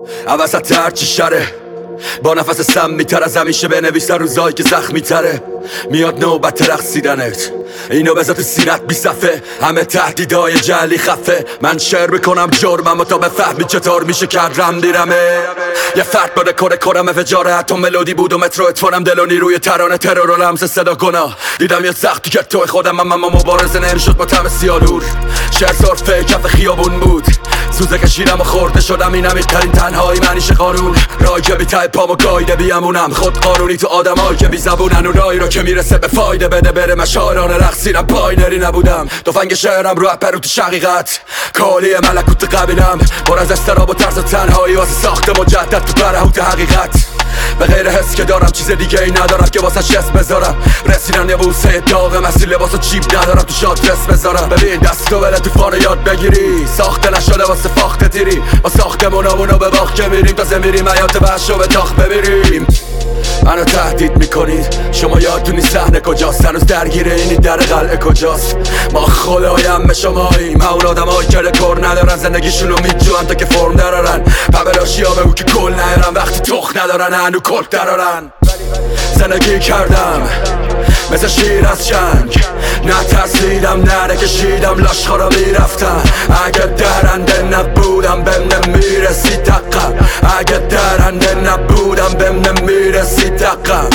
عوضت هرچی شره با نفس سمی تر از همیشه بنویسن روزایی که زخمی تره. میاد نوبت رقصیدنت، اینو بذار تو سینت بی صفه. همه تهدیدای جعلی خفه، من شعر میکنم جرمم و تا بفهمی چطور میشه کرد رم دیرمه. یه فرد بده کره کرم فجاره، حتی ملودی بود و مترو اتفارم دل و نیروی ترانه ترور و لمس صدا گناه. دیدم یه سختی که توی خودم اما مبارزه نمیشد با طعم سیانور. شعر صرفه کف خیابون بود، سوزه کشیدم و خورده شدم. این عمیق‌ترین تنهایی منیشه قانون، راهی که بی ته پامو گایده بیامونم. خود قانونی تو آدمایی که بی زبونن و راهی رو که میرسه به فایده بده بره. من شاعران رقصیدم پایینری نبودم، تفنگ شعرم رو پرو تو شقیقت کالی ملکوت قبیلم. پر از استراب و ترس و تنهایی واسه ساخت مجدد تو برهوت حقیقت. به غیر حس که دارم چیز دیگه ای ندارم که واسه شست بذارم. رسیدن یه بوسه داغ مسیر لباس و چیپ ندارم تو شادرس بذارم. ببین دستو بله تو فانو یاد بگیری، ساخته نشده واسه فاخت تیری. با ساختمونامونو به باخت که میریم تازه میریم حیات وحشو به تاخت ببیریم. منو تهدید میکنید، شما یادتونی صحنه کجاست؟ هنوز درگیره اینی در قلعه کجاست؟ ما خدایم به شماییم، اون آدمایی که رکور ندارن زندگیشونو میجوان تا که فرم درارن. پبلاشیا بگو که کل نیارن وقتی تخ ندارن هنو کل درارن. زندگی کردم مثل شیر از جنگ، نترسیدم نکشیدم لاشخورا میرفتم. اگه درنده نبودم بهم نمیرسید دقم، اگه درنده نبودم بهم نمیرسید دقم.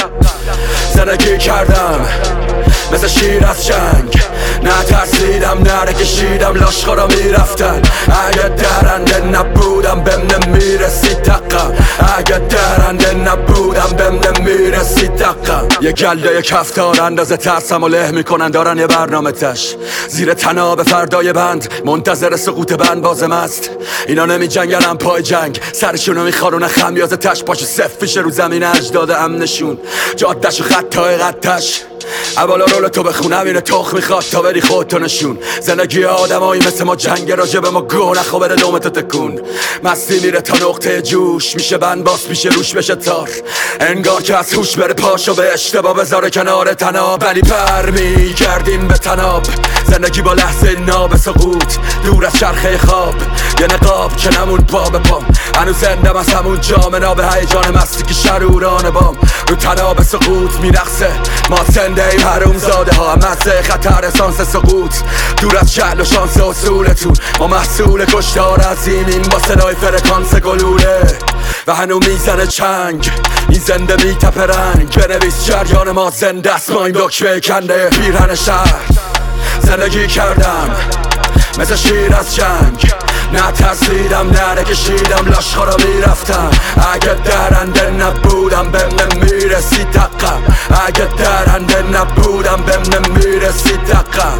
زندگی کردم مثل شیر از جنگ، نترسیدم نکشیدم لاشخورا میرفتن. اگه درنده نبودم بهم نمیرسید دقم، اگه درنده نبودم بهم نمیرسید دقم. یه گله یه کفتار اندازه ترسم و له میکنن، دارن یه برنامه تش زیر تناب فردای بند، منتظر سقوط بند بازم است. اینا نمی جنگن پای جنگ، سرشونو میخارونه خمیازه تش. پاشو صف پیش رو زمین اجداد امنشون، جادش و خطای قدش. اولا رول تو بخونم اینه تخ میخواد تا بری خودتو نشون. زندگی آدمایی مثل ما جنگ راجع به ما گو نخوا بره دومتو تکون. مستی میره تا نقطه جوش، میشه بند باس میشه روش بشه تار. انگار که از هوش بره پاشو به اشتباه بذاره کنار تناب. ولی پر میگردیم به تناب، زندگی با لحظه ناب سقوط دور از چرخه خواب. یه نقاب که نمون پا به پام، هنوز زندم از همون جام ناب هیجان مستی که شروران بام. رو تناب سقوط میرخصه ما زنده ایم حروم زاده ها، مزه خطر اسانس سقوط دور از شهل و شانس اصولتون. ما محصول کشتار عظیمین با صدای فرکانس گلوله و هنو میزنه چنگ. این زنده میتپه رنگ، بنویس جریان ما زنده است. ما این دکمه کنده پیرهن شهر. زندگی کردم مثل شیر از جنگ، نترسیدم نکشیدم لاشخورا میرفتم. اگه درنده نبودم بهم نمیرسید دقم، اگه درنده نبودم بهم نمیرسید دقم.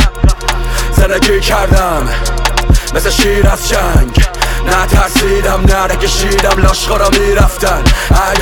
زندگی کردم مثل شیر از جنگ، نترسیدم نکشیدم لاشخورا میرفتن.